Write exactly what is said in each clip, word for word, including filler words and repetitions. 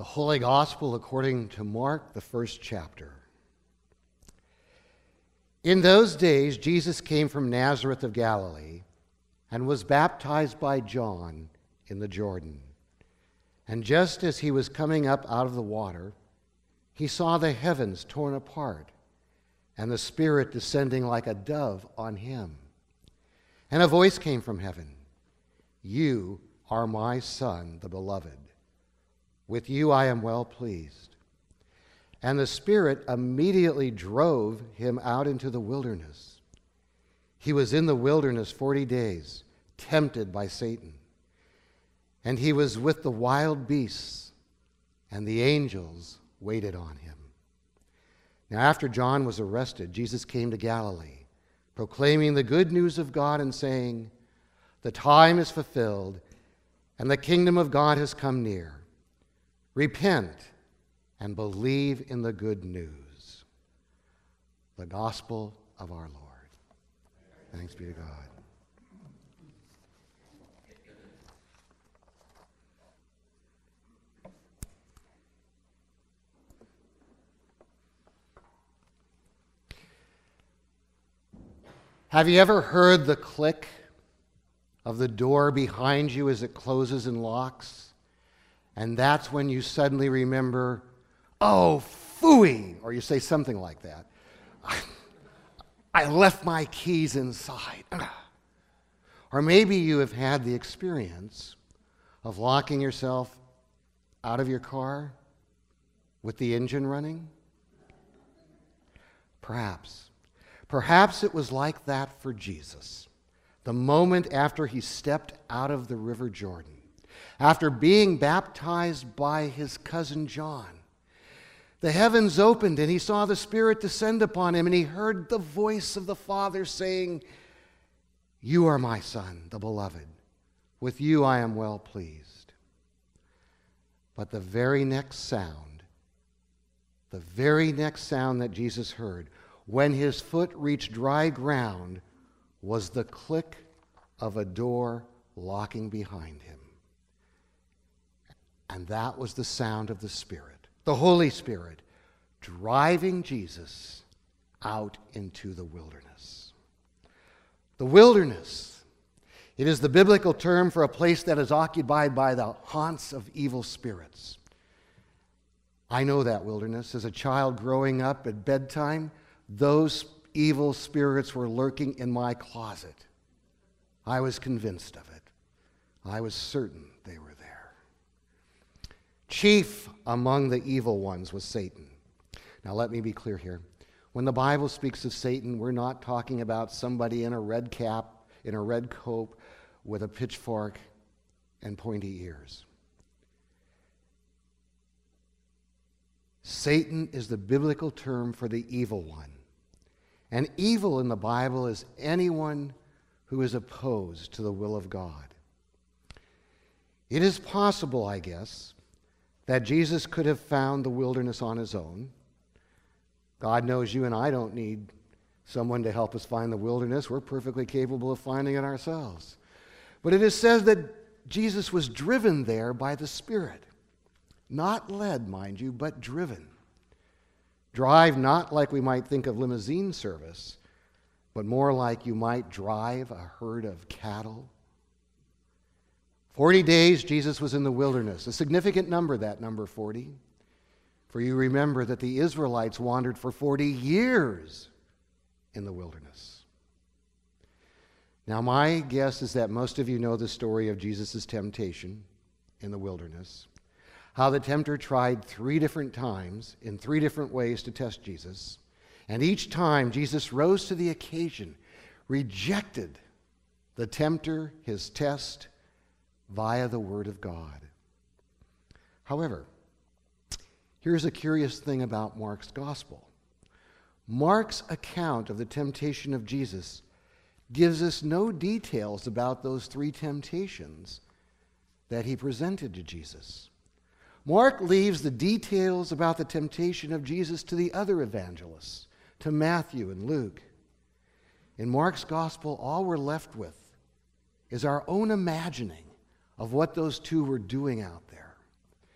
The Holy Gospel according to Mark, the first chapter. In those days, Jesus came from Nazareth of Galilee and was baptized by John in the Jordan. And just as he was coming up out of the water, he saw the heavens torn apart and the Spirit descending like a dove on him. And a voice came from heaven, "You are my Son, the beloved. With you I am well pleased." And the Spirit immediately drove him out into the wilderness. He was in the wilderness forty days, tempted by Satan. And he was with the wild beasts, and the angels waited on him. Now after John was arrested, Jesus came to Galilee, proclaiming the good news of God and saying, "The time is fulfilled, and the kingdom of God has come near. Repent and believe in the good news." The gospel of our Lord. Thanks be to God. Have you ever heard the click of the door behind you as it closes and locks? And that's when you suddenly remember, "Oh, phooey," or you say something like that. "I left my keys inside." Or maybe you have had the experience of locking yourself out of your car with the engine running. Perhaps. Perhaps it was like that for Jesus, the moment after he stepped out of the River Jordan. After being baptized by his cousin John, the heavens opened and he saw the Spirit descend upon him, and he heard the voice of the Father saying, "You are my Son, the beloved. With you I am well pleased." But the very next sound, the very next sound that Jesus heard, when his foot reached dry ground, was the click of a door locking behind him. And that was the sound of the Spirit, the Holy Spirit, driving Jesus out into the wilderness. The wilderness, it is the biblical term for a place that is occupied by the haunts of evil spirits. I know that wilderness. As a child growing up at bedtime, those evil spirits were lurking in my closet. I was convinced of it. I was certain they were there. Chief among the evil ones was Satan. Now let me be clear here. When the Bible speaks of Satan, we're not talking about somebody in a red cap, in a red coat, with a pitchfork and pointy ears. Satan is the biblical term for the evil one. And evil in the Bible is anyone who is opposed to the will of God. It is possible, I guess, that Jesus could have found the wilderness on his own. God knows you and I don't need someone to help us find the wilderness. We're perfectly capable of finding it ourselves. But it is said that Jesus was driven there by the Spirit. Not led, mind you, but driven. Drive not like we might think of limousine service, but more like you might drive a herd of cattle. Forty days Jesus was in the wilderness, a significant number, that number forty. For you remember that the Israelites wandered for forty years in the wilderness. Now my guess is that most of you know the story of Jesus' temptation in the wilderness. How the tempter tried three different times in three different ways to test Jesus. And each time Jesus rose to the occasion, rejected the tempter, his test, via the Word of God. However, here's a curious thing about Mark's gospel. Mark's account of the temptation of Jesus gives us no details about those three temptations that he presented to Jesus. Mark leaves the details about the temptation of Jesus to the other evangelists, to Matthew and Luke. In Mark's gospel, all we're left with is our own imagining of what those two were doing out there.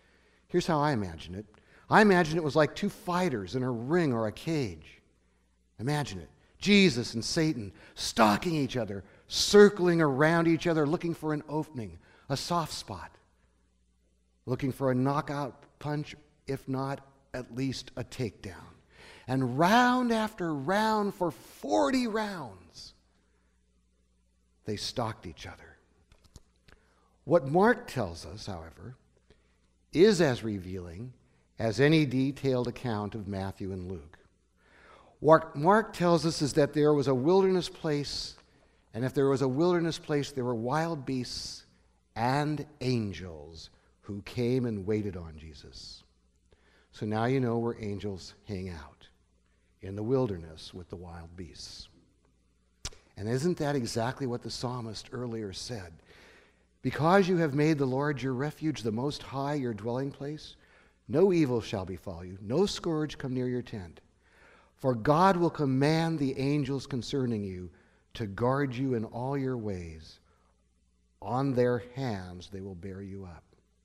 Here's how I imagine it. I imagine it was like two fighters in a ring or a cage. Imagine it. Jesus and Satan stalking each other, circling around each other, looking for an opening, a soft spot, looking for a knockout punch, if not at least a takedown. And round after round for forty rounds, they stalked each other. What Mark tells us, however, is as revealing as any detailed account of Matthew and Luke. What Mark tells us is that there was a wilderness place, and if there was a wilderness place, there were wild beasts and angels who came and waited on Jesus. So now you know where angels hang out, in the wilderness with the wild beasts. And isn't that exactly what the psalmist earlier said? Because you have made the Lord your refuge, the Most High your dwelling place, no evil shall befall you, no scourge come near your tent. For God will command the angels concerning you to guard you in all your ways. On their hands they will bear you up.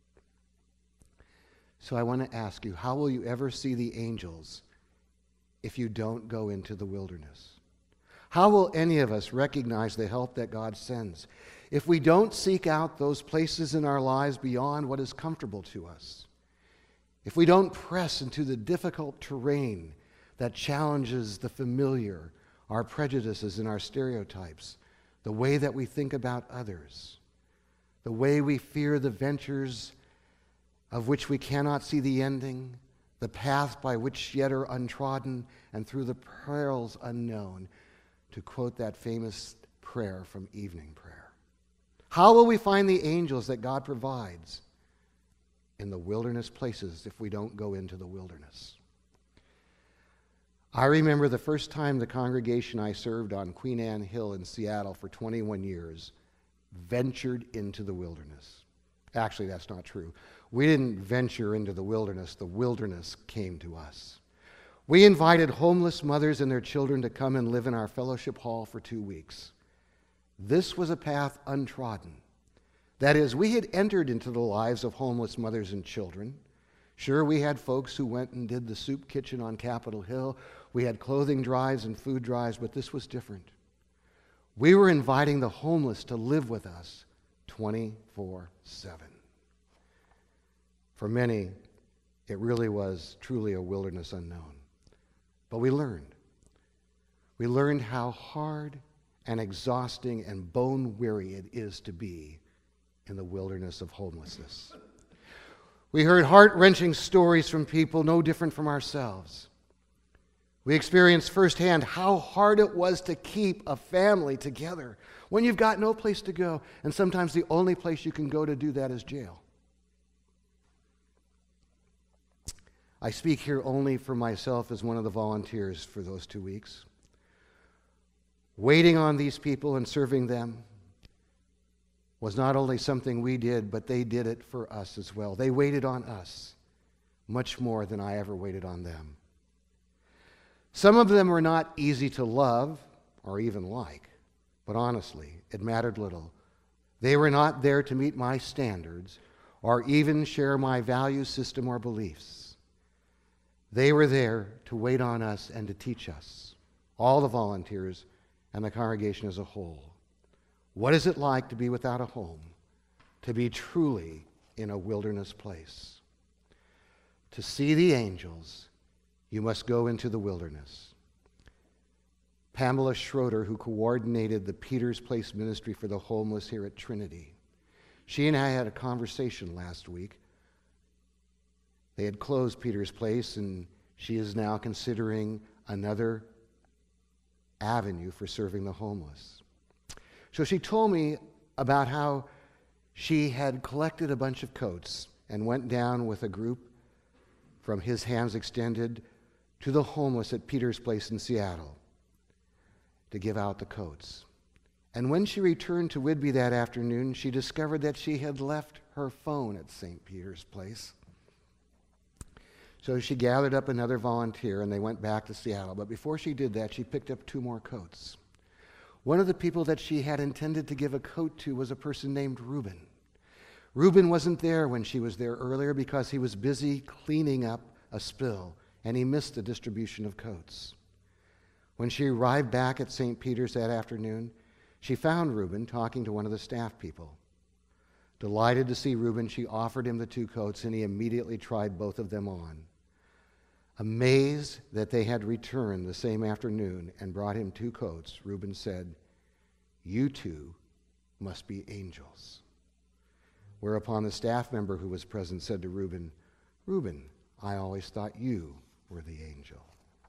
So I want to ask you, how will you ever see the angels if you don't go into the wilderness? How will any of us recognize the help that God sends if we don't seek out those places in our lives beyond what is comfortable to us? If we don't press into the difficult terrain that challenges the familiar, our prejudices and our stereotypes, the way that we think about others, the way we fear the ventures of which we cannot see the ending, the path by which yet are untrodden, and through the perils unknown, to quote that famous prayer from evening prayer. How will we find the angels that God provides in the wilderness places if we don't go into the wilderness? I remember the first time the congregation I served on Queen Anne Hill in Seattle for twenty-one years ventured into the wilderness. Actually, that's not true. We didn't venture into the wilderness. The wilderness came to us. We invited homeless mothers and their children to come and live in our fellowship hall for two weeks. This was a path untrodden. That is, we had entered into the lives of homeless mothers and children. Sure, we had folks who went and did the soup kitchen on Capitol Hill. We had clothing drives and food drives, but this was different. We were inviting the homeless to live with us twenty-four seven. For many, it really was truly a wilderness unknown. But we learned. We learned how hard and exhausting and bone-weary it is to be in the wilderness of homelessness. We heard heart-wrenching stories from people no different from ourselves. We experienced firsthand how hard it was to keep a family together when you've got no place to go, and sometimes the only place you can go to do that is jail. I speak here only for myself as one of the volunteers for those two weeks. Waiting on these people and serving them was not only something we did, but they did it for us as well. They waited on us much more than I ever waited on them. Some of them were not easy to love or even like, but honestly, it mattered little. They were not there to meet my standards or even share my value system or beliefs. They were there to wait on us and to teach us, all the volunteers and the congregation as a whole. What is it like to be without a home, to be truly in a wilderness place? To see the angels, you must go into the wilderness. Pamela Schroeder, who coordinated the Peter's Place ministry for the homeless here at Trinity, she and I had a conversation last week. They had closed Peter's Place, and she is now considering another avenue for serving the homeless. So she told me about how she had collected a bunch of coats and went down with a group from His Hands Extended to the homeless at Peter's Place in Seattle to give out the coats. And when she returned to Whidbey that afternoon, she discovered that she had left her phone at Saint Peter's Place. So she gathered up another volunteer, and they went back to Seattle. But before she did that, she picked up two more coats. One of the people that she had intended to give a coat to was a person named Reuben. Reuben wasn't there when she was there earlier because he was busy cleaning up a spill, and he missed the distribution of coats. When she arrived back at Saint Peter's that afternoon, she found Reuben talking to one of the staff people. Delighted to see Reuben, she offered him the two coats, and he immediately tried both of them on. Amazed that they had returned the same afternoon and brought him two coats, Reuben said, "You two must be angels." Whereupon the staff member who was present said to Reuben, "Reuben, I always thought you were the angel."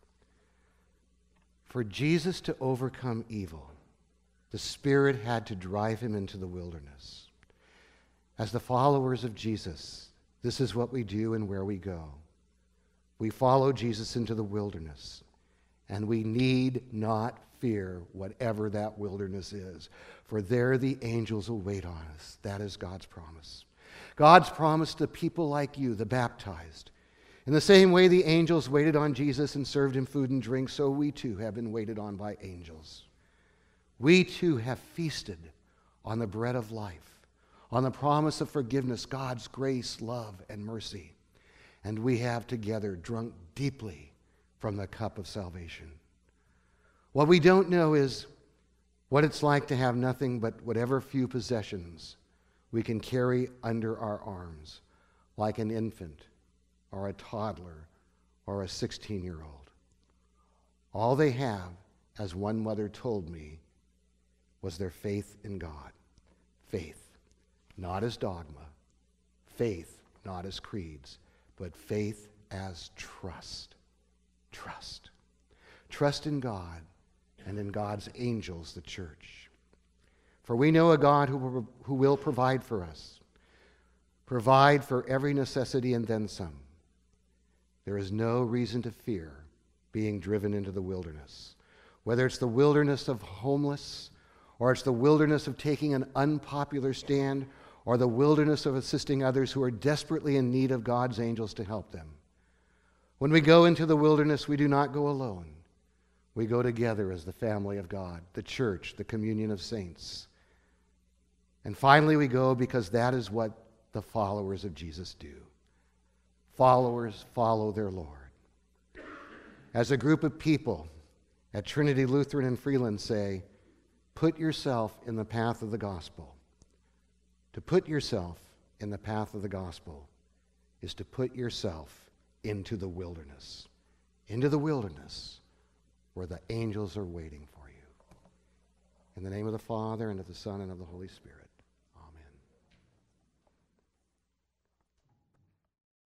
For Jesus to overcome evil, the Spirit had to drive him into the wilderness. As the followers of Jesus, this is what we do and where we go. We follow Jesus into the wilderness, and we need not fear whatever that wilderness is, for there the angels will wait on us. That is God's promise. God's promise to people like you, the baptized. In the same way the angels waited on Jesus and served him food and drink, so we too have been waited on by angels. We too have feasted on the bread of life, on the promise of forgiveness, God's grace, love, and mercy. And we have together drunk deeply from the cup of salvation. What we don't know is what it's like to have nothing but whatever few possessions we can carry under our arms, like an infant or a toddler or a sixteen-year-old. All they have, as one mother told me, was their faith in God. Faith, not as dogma. Faith, not as creeds. But faith as trust. Trust. Trust in God and in God's angels, the church. For we know a God who will, who will provide for us. Provide for every necessity and then some. There is no reason to fear being driven into the wilderness. Whether it's the wilderness of homeless, or it's the wilderness of taking an unpopular stand, or the wilderness of assisting others who are desperately in need of God's angels to help them. When we go into the wilderness, we do not go alone. We go together as the family of God, the church, the communion of saints. And finally, we go because that is what the followers of Jesus do. Followers follow their Lord. As a group of people at Trinity Lutheran in Freeland say, put yourself in the path of the gospel. To put yourself in the path of the gospel is to put yourself into the wilderness. Into the wilderness where the angels are waiting for you. In the name of the Father, and of the Son, and of the Holy Spirit.